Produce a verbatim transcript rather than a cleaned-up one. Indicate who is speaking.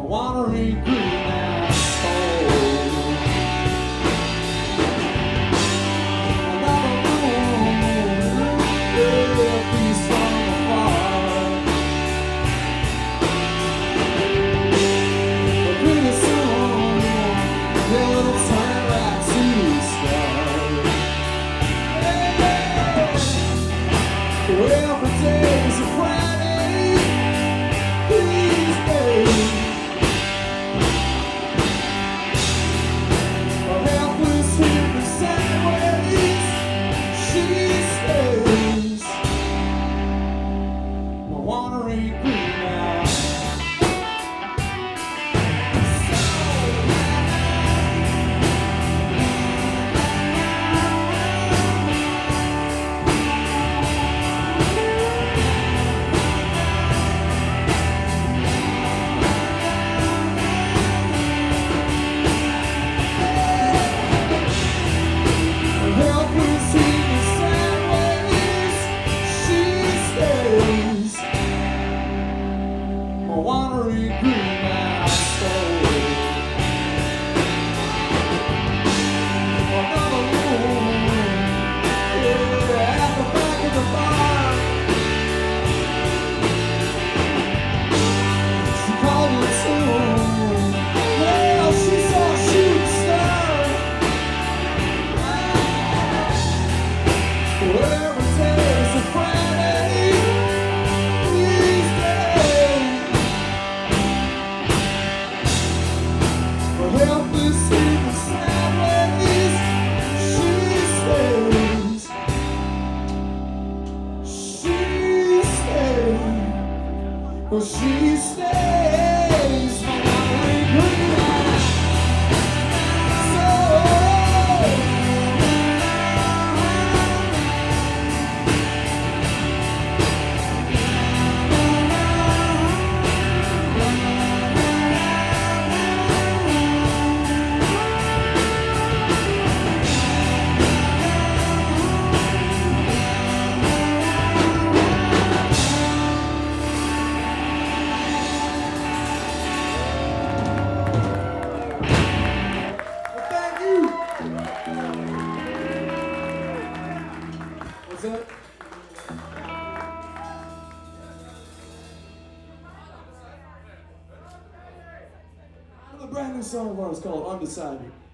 Speaker 1: watery green asphalt. Another moon, yeah, peace from afar. But pretty soon, it'll turn back to stars. Well, every day's a Friday these days. A helpless hippie sideways, she stays. My wandering greenhouse. Watery greenhouse story. Another moon, yeah, at the back of the barn. She called it soon. Well, she saw a shooting star. Well, every day's a Friday these days. Helpless in the sideways, she stays. She stays. Well, she stays. My wandering greenhouse. What's that? The brand new song of ours called Undecided.